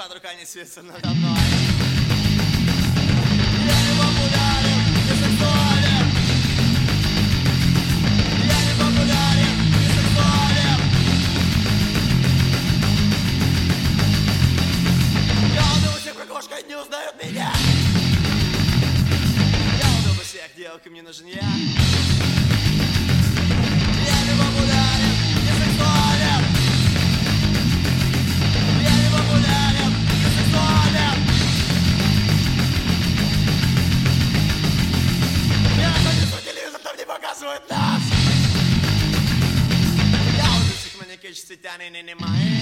над рука не светится надо мной. Я не популярен, не сексуален. Я не популярен, не сексуален. Я думаю, всех прокошка не узнают меня. Я думаю, всех девушкам не нужен я. Я не популярен, не сексуален. Я не популярен, не сексуален. Я смотрю по телевизору, там не показывают нас. Я уже всех манекен с цветами не мои.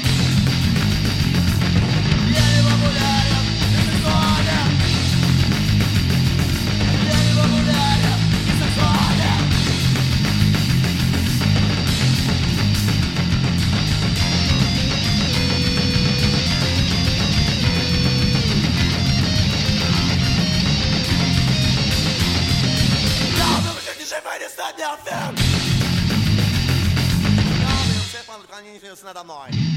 Я не популярен, не сексуален. Я не популярен, не сексуален. Надо мной.